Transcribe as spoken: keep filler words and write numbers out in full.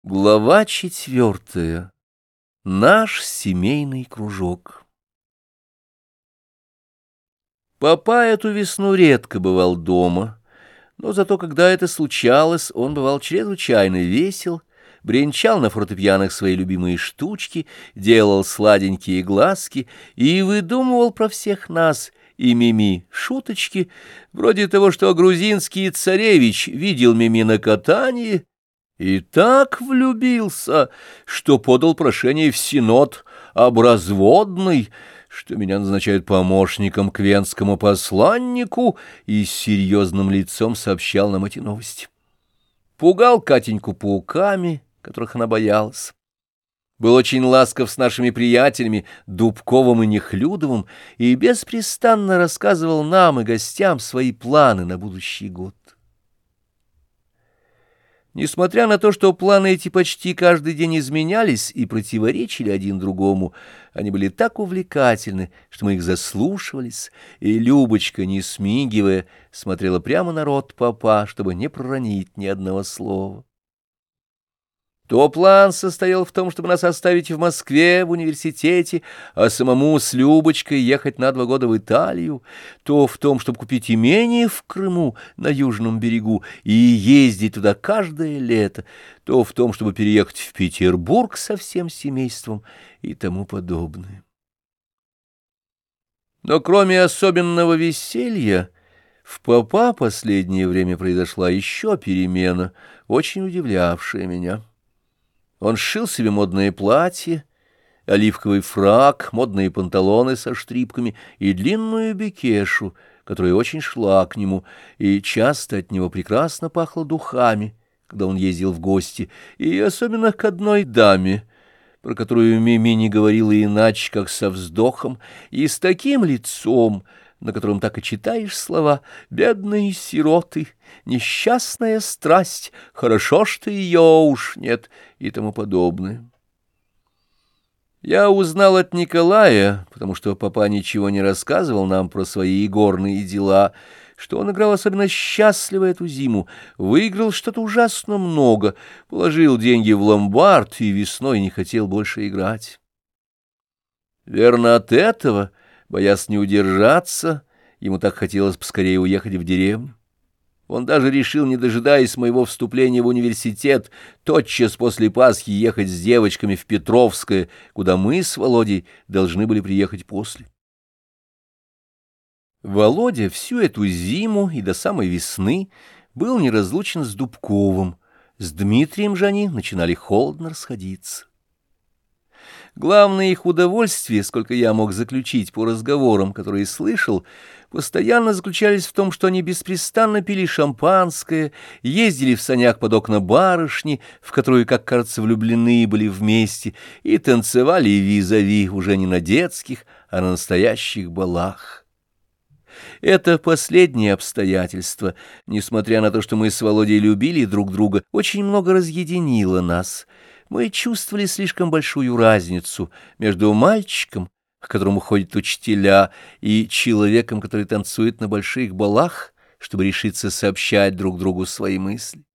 Глава четвертая. Наш семейный кружок. Папа эту весну редко бывал дома, но зато, когда это случалось, он бывал чрезвычайно весел, бренчал на фортепианах свои любимые штучки, делал сладенькие глазки и выдумывал про всех нас и Мими шуточки, вроде того, что грузинский царевич видел Мими на катании и так влюбился, что подал прошение в Синод об разводной, что меня назначают помощником к венскому посланнику, и с серьезным лицом сообщал нам эти новости. Пугал Катеньку пауками, которых она боялась. Был очень ласков с нашими приятелями Дубковым и Нехлюдовым и беспрестанно рассказывал нам и гостям свои планы на будущий год. Несмотря на то, что планы эти почти каждый день изменялись и противоречили один другому, они были так увлекательны, что мы их заслушивались, и Любочка, не смигивая, смотрела прямо на рот папа, чтобы не проронить ни одного слова. То план состоял в том, чтобы нас оставить в Москве, в университете, а самому с Любочкой ехать на два года в Италию, то в том, чтобы купить имение в Крыму на южном берегу и ездить туда каждое лето, то в том, чтобы переехать в Петербург со всем семейством и тому подобное. Но кроме особенного веселья, в папа последнее время произошла еще перемена, очень удивлявшая меня. Он сшил себе модное платье, оливковый фрак, модные панталоны со штрипками и длинную бекешу, которая очень шла к нему, и часто от него прекрасно пахло духами, когда он ездил в гости, и особенно к одной даме, про которую Мими не говорила иначе, как со вздохом, и с таким лицом, на котором так и читаешь слова «бедные сироты», «несчастная страсть», «хорошо, что ее уж нет» и тому подобное. Я узнал от Николая, потому что папа ничего не рассказывал нам про свои игорные дела, что он играл особенно счастливо эту зиму, выиграл что-то ужасно много, положил деньги в ломбард и весной не хотел больше играть. Верно, от этого, боясь не удержаться, ему так хотелось поскорее уехать в деревню. Он даже решил, не дожидаясь моего вступления в университет, тотчас после Пасхи ехать с девочками в Петровское, куда мы с Володей должны были приехать после. Володя всю эту зиму и до самой весны был неразлучен с Дубковым, с Дмитрием же они начинали холодно расходиться. Главное их удовольствие, сколько я мог заключить по разговорам, которые слышал, постоянно заключались в том, что они беспрестанно пили шампанское, ездили в санях под окна барышни, в которую, как кажется, влюблены были вместе, и танцевали визави уже не на детских, а на настоящих балах. Это последнее обстоятельство, несмотря на то, что мы с Володей любили друг друга, очень много разъединило нас. Мы чувствовали слишком большую разницу между мальчиком, к которому ходят учителя, и человеком, который танцует на больших балах, чтобы решиться сообщать друг другу свои мысли.